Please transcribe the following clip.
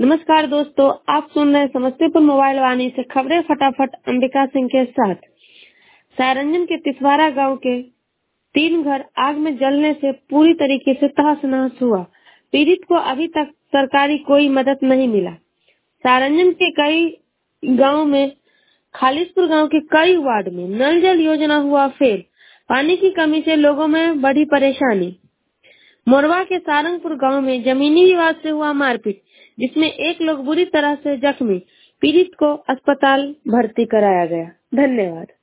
नमस्कार दोस्तों, आप सुन रहे हैं समस्तीपुर मोबाइल वाणी से खबरें फटाफट अंबिका सिंह के साथ। सारंजन के तिसवारा गांव के 3 घर आग में जलने से पूरी तरीके से तहस-नहस हुआ। पीड़ित को अभी तक सरकारी कोई मदद नहीं मिला। सारंजन के कई गांव में खालिशपुर गांव के कई वार्ड में नल जल योजना हुआ फेल। पानी की कमी से लोगों में बढ़ी परेशानी। मोरवा के सारंगपुर गांव में जमीनी विवाद से हुआ मारपीट, जिसमें एक लोग बुरी तरह से जख्मी। पीड़ित को अस्पताल भर्ती कराया गया। धन्यवाद।